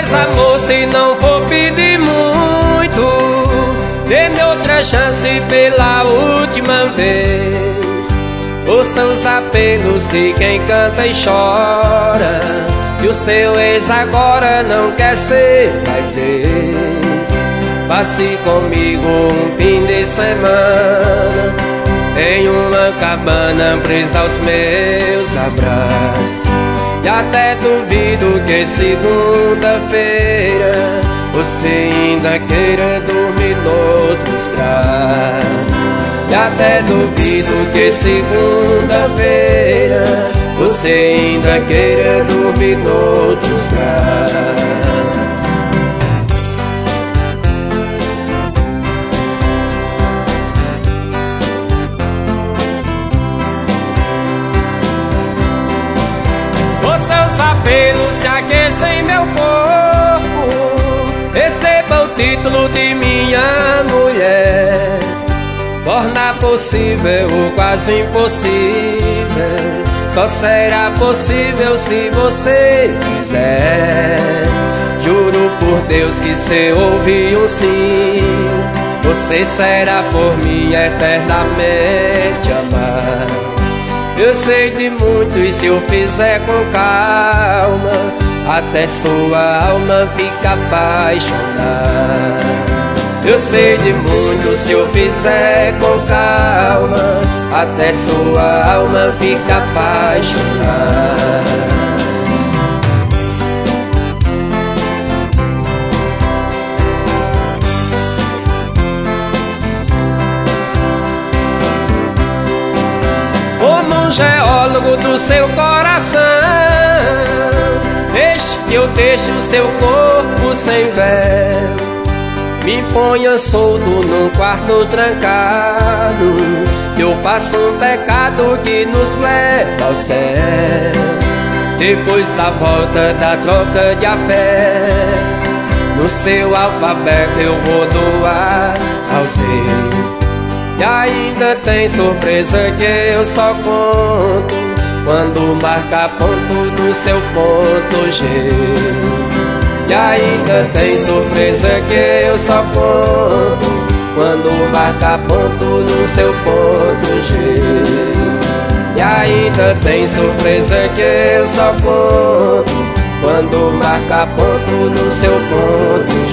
Mas amor, se não for pedir muito, dê-me outra chance pela última vez. Ouça os apelos de quem canta e chora, que o seu ex agora não quer ser mais ex. Passe comigo um fim de semana em uma cabana presa aos meus abraços. E até duvido que segunda-feira você ainda queira dormir noutros braços. E até duvido que segunda-feira você ainda queira dormir noutros braços. Os seus apelos se aquecem meu corpo, receba o título de minha mulher. Torna possível o quase impossível, só será possível se você quiser. Juro por Deus que se ouvir um sim, você será por mim eternamente amar. Eu sei de muito e se eu fizer com calma, até sua alma fica apaixonada. Eu sei de muito, se eu fizer com calma, até sua alma fica apaixonada. Como um geólogo do seu coração, deixe que eu deixe o seu corpo sem véu. Me ponha solto num quarto trancado, que eu faço um pecado que nos leva ao céu. Depois da volta da troca de afeto, no seu alfabeto eu vou do A ao Z. E ainda tem surpresa que eu só conto quando marca ponto no seu ponto G. E ainda tem surpresa que eu só conto quando marca ponto no seu ponto G. E ainda tem surpresa que eu só conto quando marca ponto no seu ponto G.